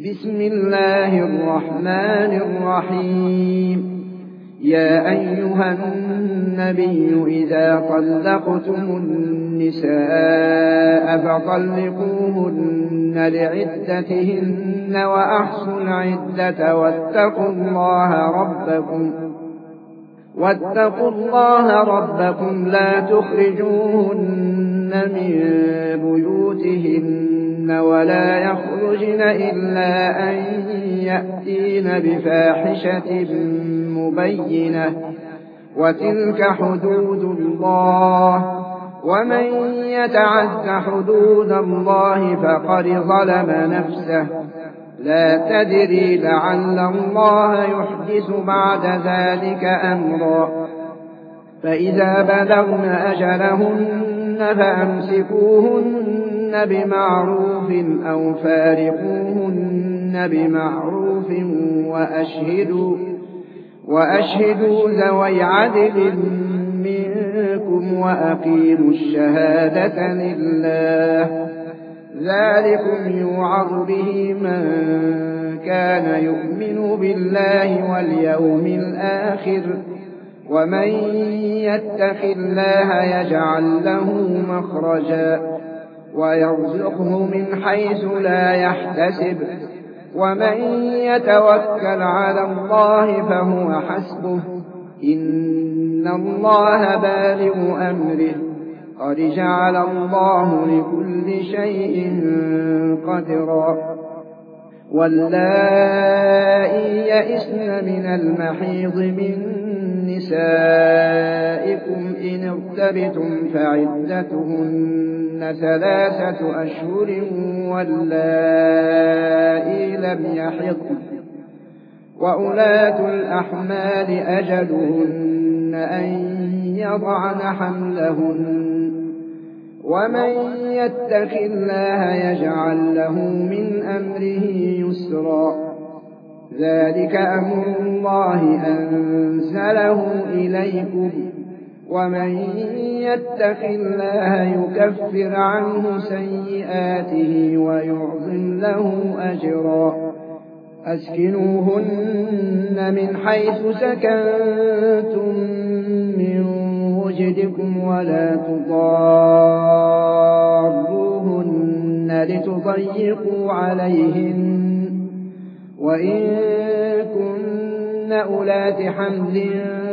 بسم الله الرحمن الرحيم. يا أيها النبي إذا طلقتم النساء فطلقوهن لعدتهن وأحصوا العدة واتقوا الله ربكم لا تخرجوهن من بيوتهن ولا يخرجن إلا أن يأتين بفاحشة مبينة وتلك حدود الله ومن يتعد حدود الله فقد ظلم نفسه لا تدري لعل الله يحدث بعد ذلك أمرا. فإذا بلغن أجلهن فأمسكوهن بمعروف أو فارقوهن بمعروف وأشهدوا ذوي عدل منكم وأقيموا الشهادة لله ذلكم يوعظ به من كان يؤمن بالله واليوم الآخر ومن يتق الله يجعل له مخرجا ويرزقه من حيث لا يحتسب ومن يتوكل على الله فهو حسبه إن الله بالغ أمره قد جعل الله لكل شيء قدرا. واللائي يئسن من المحيض من نسائكم إن ارتبتم فعدتهن 3 أشهر واللائي لم يحضن وأولاة الأحمال أجلهن أن يضعن حملهن ومن يتق الله يجعل له من أمره يسرا. ذلك أمر الله أنزله إليكم ومن يتق الله يكفر عنه سيئاته ويعظم له أجرا. أسكنوهن من حيث سكنتم من وجدكم ولا تضاروهن لتضيقوا عليهن وإن كن أولات حمل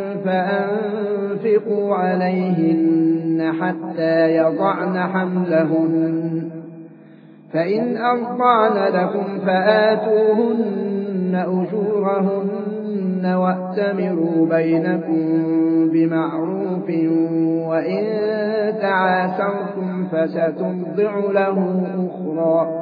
فأنفقوا عليهن حتى يضعن حملهن فإن أرضعن لكم فآتوهن أجورهن وأتمروا بينكم بمعروف وإن تعاسرتم فسترضع له أخرى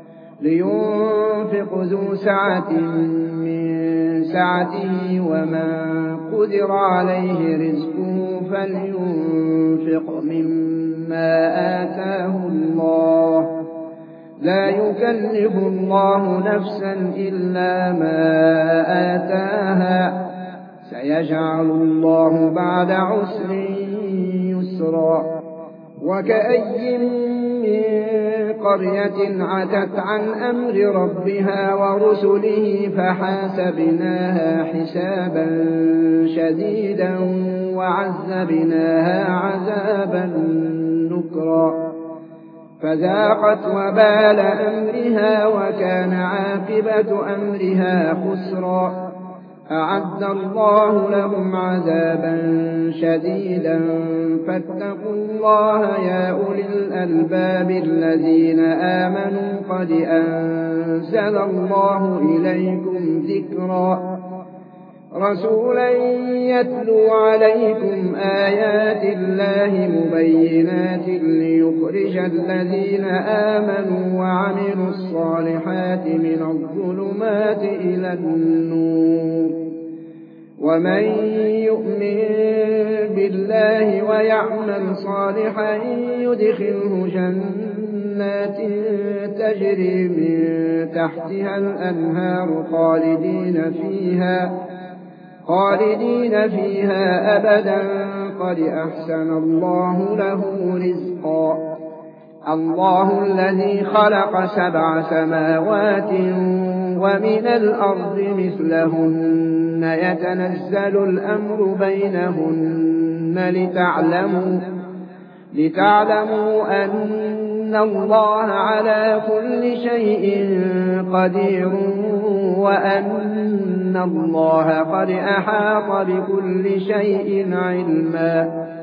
لينفق ذو سعة من سعته ومن قدر عليه رزقه فلينفق مما آتاه الله لا يكلف الله نفسا إلا ما آتاها سيجعل الله بعد عسر يسرا. وكأي من قرية عتت عن أمر ربها ورسله فحاسبناها حسابا شديدا وعذبناها عذابا نكرا فذاقت وبال أمرها وكان عاقبة أمرها خسرا. أعد الله لهم عذابا شديدا فاتقوا الله يا أولي الألباب الذين آمنوا قد أنزل الله إليكم ذكرا رسولا يتلو عليكم آيات الله مبينات ليخرج الذين آمنوا وعملوا الصالحات من الظلمات إلى النور ومن يؤمن بالله ويعمل صالحا يدخله جنات تجري من تحتها الأنهار خالدين فيها أبدا قد أحسن الله له رزقا. الله الذي خلق 7 سماوات ومن الأرض مثلهن يتنزل الأمر بينهن لتعلموا أن الله على كل شيء قدير وأن الله قد أحاط بكل شيء علما